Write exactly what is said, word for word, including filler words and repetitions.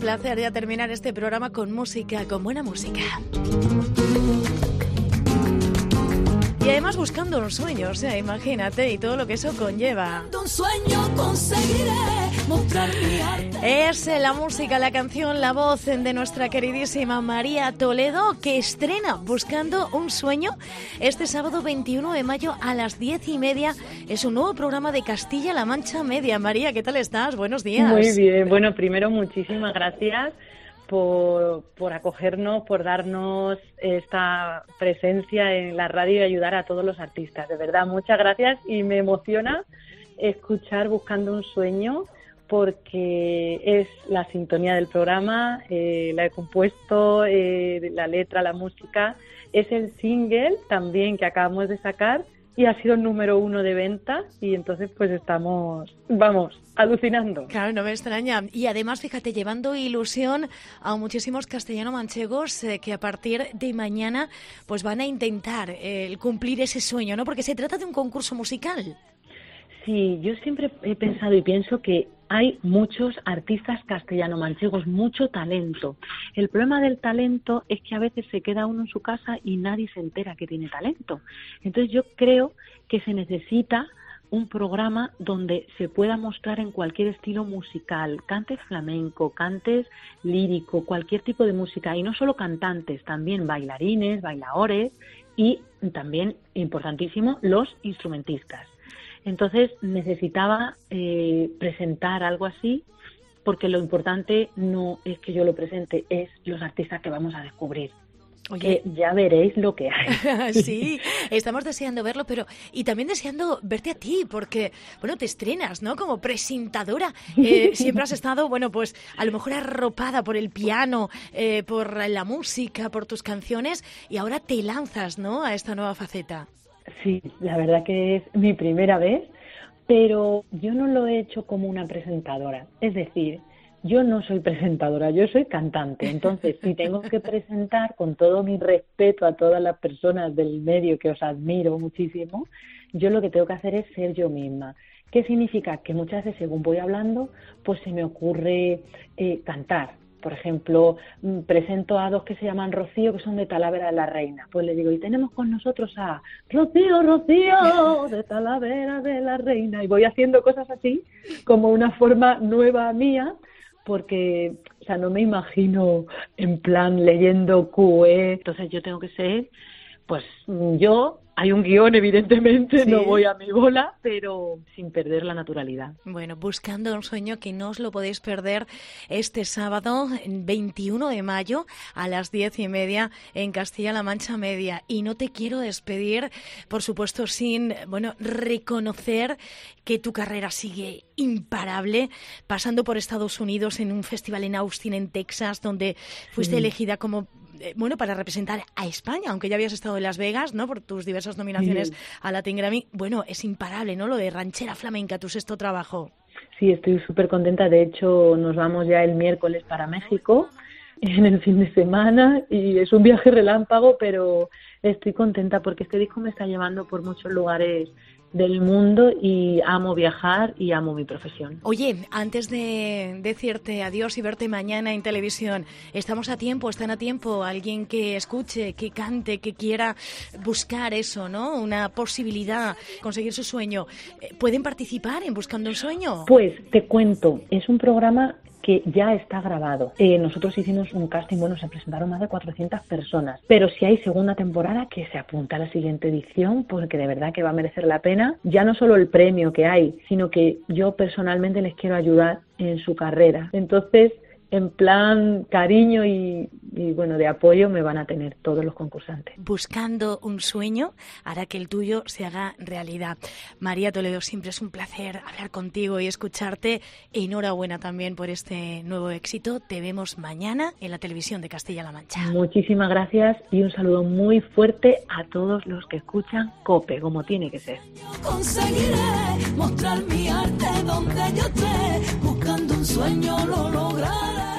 placer ya terminar este programa con música, con buena música. Y además buscando un sueño, o sea, imagínate, y todo lo que eso conlleva. Un sueño conseguiré mostrar mi arte. Es la música, la canción, la voz de nuestra queridísima María Toledo, que estrena Buscando un sueño este sábado veintiuno de mayo a las diez y media. Es un nuevo programa de Castilla-La Mancha Media. María, ¿qué tal estás? Buenos días. Muy bien. Bueno, primero, muchísimas gracias por, por acogernos, por darnos esta presencia en la radio y ayudar a todos los artistas. De verdad, muchas gracias, y me emociona escuchar Buscando un sueño, porque es la sintonía del programa, eh, la he compuesto, eh, la letra, la música. Es el single también que acabamos de sacar y ha sido el número uno de ventas, y entonces pues estamos, vamos, alucinando. Claro, no me extraña. Y además, fíjate, llevando ilusión a muchísimos castellano-manchegos eh, que a partir de mañana pues van a intentar eh, cumplir ese sueño, ¿no? Porque se trata de un concurso musical. Sí, yo siempre he pensado y pienso que hay muchos artistas castellano-manchegos, mucho talento. El problema del talento es que a veces se queda uno en su casa y nadie se entera que tiene talento. Entonces yo creo que se necesita un programa donde se pueda mostrar en cualquier estilo musical, cantes flamenco, cantes lírico, cualquier tipo de música, y no solo cantantes, también bailarines, bailadores y también, importantísimo, los instrumentistas. Entonces necesitaba eh, presentar algo así, porque lo importante no es que yo lo presente, es los artistas que vamos a descubrir. Oye, que ya veréis lo que hay. Sí, estamos deseando verlo, pero y también deseando verte a ti, porque, bueno, te estrenas, ¿no? Como presentadora. Eh, siempre has estado, bueno, pues a lo mejor arropada por el piano, eh, por la música, por tus canciones, y ahora te lanzas, ¿no? A esta nueva faceta. Sí, la verdad que es mi primera vez, pero yo no lo he hecho como una presentadora. Es decir, yo no soy presentadora, yo soy cantante. Entonces, si tengo que presentar, con todo mi respeto a todas las personas del medio que os admiro muchísimo, yo lo que tengo que hacer es ser yo misma. ¿Qué significa? Que muchas veces, según voy hablando, pues se me ocurre eh, cantar. Por ejemplo, presento a dos que se llaman Rocío, que son de Talavera de la Reina. Pues le digo, y tenemos con nosotros a Rocío, Rocío, de Talavera de la Reina. Y voy haciendo cosas así, como una forma nueva mía, porque, o sea, no me imagino en plan leyendo Q E. Entonces yo tengo que ser, pues yo... Hay un guión, evidentemente, sí. No voy a mi bola, pero sin perder la naturalidad. Bueno, Buscando un sueño, que no os lo podéis perder este sábado, veintiuno de mayo, a las diez y media, en Castilla-La Mancha Media. Y no te quiero despedir, por supuesto, sin, bueno, reconocer que tu carrera sigue imparable, pasando por Estados Unidos en un festival en Austin, en Texas, donde fuiste sí. elegida como... bueno, para representar a España, aunque ya habías estado en Las Vegas, ¿no? Por tus diversas nominaciones sí. a Latin Grammy. Bueno, es imparable, ¿no? Lo de Ranchera Flamenca, tu sexto trabajo. Sí, estoy súper contenta. De hecho, nos vamos ya el miércoles para México en el fin de semana, y es un viaje relámpago, pero estoy contenta porque este disco me está llevando por muchos lugares del mundo y amo viajar y amo mi profesión. Oye, antes de decirte adiós y verte mañana en televisión, ¿estamos a tiempo? ¿Están a tiempo? Alguien que escuche, que cante, que quiera buscar eso, ¿no? Una posibilidad, conseguir su sueño. ¿Pueden participar en Buscando un sueño? Pues te cuento, es un programa que ya está grabado. Eh, nosotros hicimos un casting, bueno, se presentaron más de cuatrocientas personas, pero si hay segunda temporada, que se apunta a la siguiente edición, porque de verdad que va a merecer la pena, ya no solo el premio que hay, sino que yo personalmente les quiero ayudar en su carrera. Entonces, en plan cariño y, y bueno, de apoyo me van a tener todos los concursantes. Buscando un sueño hará que el tuyo se haga realidad. María Toledo, siempre es un placer hablar contigo y escucharte. Enhorabuena también por este nuevo éxito. Te vemos mañana en la televisión de Castilla-La Mancha. Muchísimas gracias y un saludo muy fuerte a todos los que escuchan COPE, como tiene que ser. Conseguiré mostrar mi arte donde yo esté, buscando un sueño lo lograré.